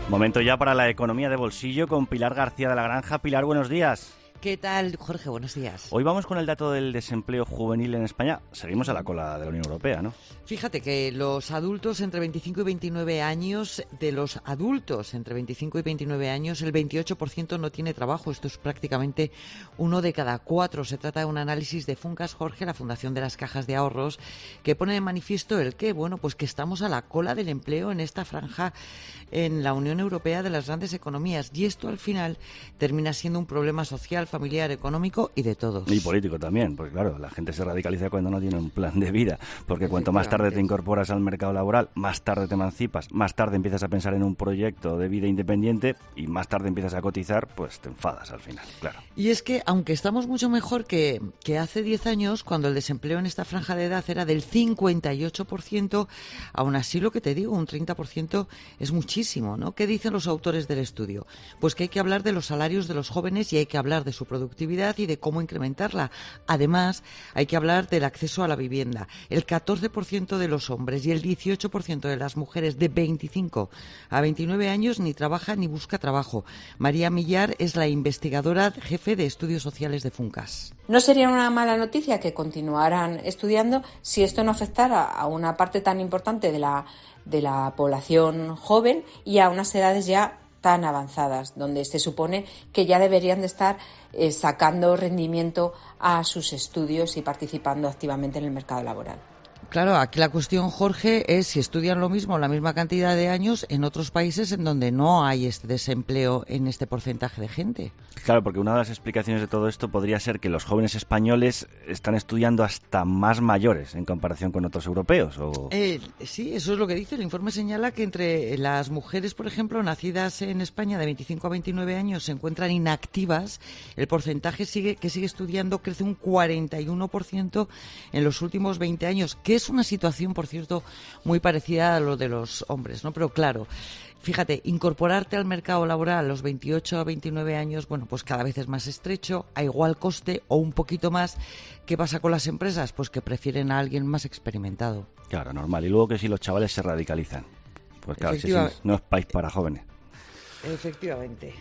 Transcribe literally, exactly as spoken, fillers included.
Momento ya para la economía de bolsillo con Pilar García de la Granja. Pilar, buenos días. ¿Qué tal, Jorge? Buenos días. Hoy vamos con el dato del desempleo juvenil en España. Seguimos a la cola de la Unión Europea, ¿no? Fíjate que los adultos entre veinticinco y veintinueve años, de los adultos entre veinticinco y veintinueve años, el veintiocho por ciento no tiene trabajo. Esto es prácticamente uno de cada cuatro. Se trata de un análisis de Funcas, Jorge, la Fundación de las Cajas de Ahorros, que pone de manifiesto el qué. Bueno, pues que estamos a la cola del empleo en esta franja en la Unión Europea de las grandes economías. Y esto al final termina siendo un problema social, familiar, económico y de todos. Y político también, porque claro, la gente se radicaliza cuando no tiene un plan de vida, porque cuanto más tarde te incorporas al mercado laboral, más tarde te emancipas, más tarde empiezas a pensar en un proyecto de vida independiente y más tarde empiezas a cotizar, pues te enfadas al final, claro. Y es que, aunque estamos mucho mejor que, que hace diez años, cuando el desempleo en esta franja de edad era del cincuenta y ocho por ciento, aún así lo que te digo, un treinta por ciento es muchísimo, ¿no? ¿Qué dicen los autores del estudio? Pues que hay que hablar de los salarios de los jóvenes y hay que hablar de su productividad y de cómo incrementarla. Además, hay que hablar del acceso a la vivienda. El catorce por ciento de los hombres y el dieciocho por ciento de las mujeres de veinticinco a veintinueve años ni trabaja ni busca trabajo. María Millar es la investigadora jefe de estudios sociales de Funcas. No sería una mala noticia que continuaran estudiando si esto no afectara a una parte tan importante de la, de la población joven y a unas edades ya tan avanzadas, donde se supone que ya deberían de estar eh, sacando rendimiento a sus estudios y participando activamente en el mercado laboral. Claro, aquí la cuestión, Jorge, es si estudian lo mismo, la misma cantidad de años en otros países en donde no hay este desempleo en este porcentaje de gente. Claro, porque una de las explicaciones de todo esto podría ser que los jóvenes españoles están estudiando hasta más mayores en comparación con otros europeos. ¿O? Eh, sí, eso es lo que dice. El informe señala que entre las mujeres, por ejemplo, nacidas en España de veinticinco a veintinueve años se encuentran inactivas. El porcentaje sigue que sigue estudiando crece un cuarenta y uno por ciento en los últimos veinte años, que es una situación, por cierto, muy parecida a lo de los hombres, ¿no? Pero claro, fíjate, incorporarte al mercado laboral a los veintiocho a veintinueve años, bueno, pues cada vez es más estrecho, a igual coste o un poquito más. ¿Qué pasa con las empresas? Pues que prefieren a alguien más experimentado. Claro, normal. Y luego que si los chavales se radicalizan. Pues claro, si no es país para jóvenes. Efectivamente.